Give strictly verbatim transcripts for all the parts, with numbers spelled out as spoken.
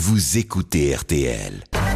vous écoutez R T L.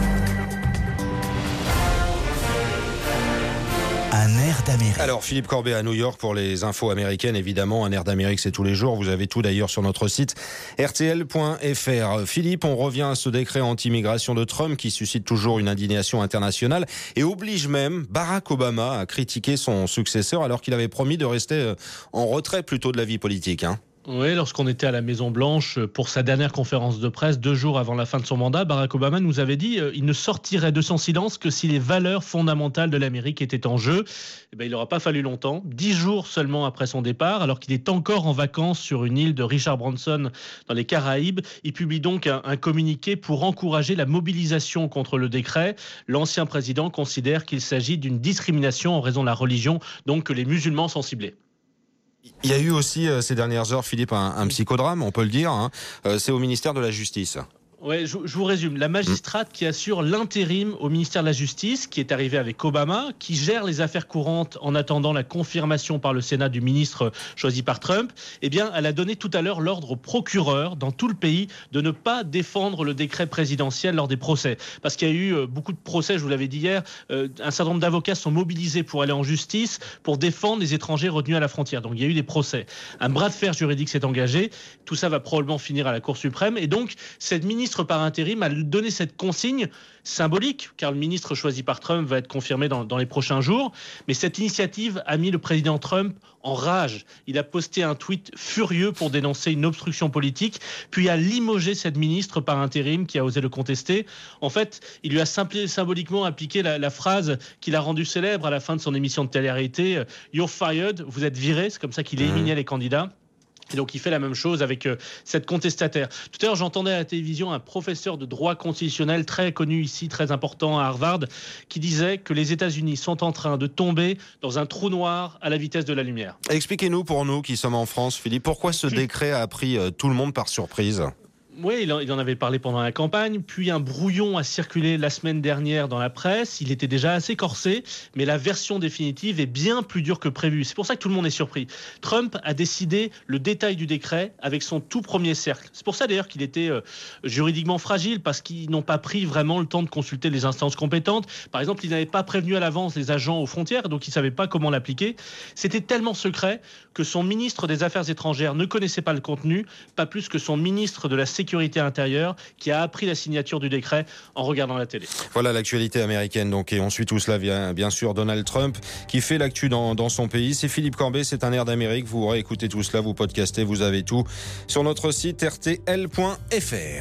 Un air d'Amérique. Alors, Philippe Corbet à New York pour les infos américaines, évidemment. Un air d'Amérique, c'est tous les jours. Vous avez tout d'ailleurs sur notre site R T L point F R. Philippe, on revient à ce décret anti-immigration de Trump qui suscite toujours une indignation internationale et oblige même Barack Obama à critiquer son successeur alors qu'il avait promis de rester en retrait plutôt de la vie politique, hein. Oui, lorsqu'on était à la Maison-Blanche pour sa dernière conférence de presse, deux jours avant la fin de son mandat, Barack Obama nous avait dit euh, il ne sortirait de son silence que si les valeurs fondamentales de l'Amérique étaient en jeu. Eh ben, il n'aura pas fallu longtemps, dix jours seulement après son départ, alors qu'il est encore en vacances sur une île de Richard Branson dans les Caraïbes. Il publie donc un, un communiqué pour encourager la mobilisation contre le décret. L'ancien président considère qu'il s'agit d'une discrimination en raison de la religion, donc que les musulmans sont ciblés. Il y a eu aussi euh, ces dernières heures, Philippe, un, un psychodrame, on peut le dire. Hein. Euh, c'est au ministère de la Justice. Ouais, je, je vous résume. La magistrate qui assure l'intérim au ministère de la Justice, qui est arrivée avec Obama, qui gère les affaires courantes en attendant la confirmation par le Sénat du ministre choisi par Trump, eh bien, elle a donné tout à l'heure l'ordre aux procureurs dans tout le pays de ne pas défendre le décret présidentiel lors des procès. Parce qu'il y a eu beaucoup de procès, je vous l'avais dit hier, euh, un certain nombre d'avocats sont mobilisés pour aller en justice, pour défendre les étrangers retenus à la frontière. Donc il y a eu des procès. Un bras de fer juridique s'est engagé. Tout ça va probablement finir à la Cour suprême. Et donc, cette ministre par intérim a donné cette consigne symbolique, car le ministre choisi par Trump va être confirmé dans, dans les prochains jours. Mais cette initiative a mis le président Trump en rage. Il a posté un tweet furieux pour dénoncer une obstruction politique, puis a limogé cette ministre par intérim qui a osé le contester. En fait, il lui a simpli- symboliquement appliqué la, la phrase qu'il a rendue célèbre à la fin de son émission de télé-réalité « You're fired », vous êtes viré, c'est comme ça qu'il éliminait les candidats. Et donc, il fait la même chose avec euh, cette contestataire. Tout à l'heure, j'entendais à la télévision un professeur de droit constitutionnel très connu ici, très important à Harvard, qui disait que les États-Unis sont en train de tomber dans un trou noir à la vitesse de la lumière. Expliquez-nous pour nous qui sommes en France, Philippe, pourquoi ce décret a pris euh, tout le monde par surprise ? Oui, il en, il en avait parlé pendant la campagne, puis un brouillon a circulé la semaine dernière dans la presse. Il était déjà assez corsé, mais la version définitive est bien plus dure que prévu. C'est pour ça que tout le monde est surpris. Trump a décidé le détail du décret avec son tout premier cercle. C'est pour ça d'ailleurs qu'il était euh, juridiquement fragile, parce qu'ils n'ont pas pris vraiment le temps de consulter les instances compétentes. Par exemple, ils n'avaient pas prévenu à l'avance les agents aux frontières, donc ils ne savaient pas comment l'appliquer. C'était tellement secret que son ministre des Affaires étrangères ne connaissait pas le contenu, pas plus que son ministre de la Sécurité sécurité intérieure qui a appris la signature du décret en regardant la télé. Voilà l'actualité américaine donc, et on suit tout cela bien, bien sûr Donald Trump qui fait l'actu dans, dans son pays. C'est Philippe Corbet, c'est un air d'Amérique. Vous réécoutez tout cela, vous podcastez, vous avez tout sur notre site R T L point F R.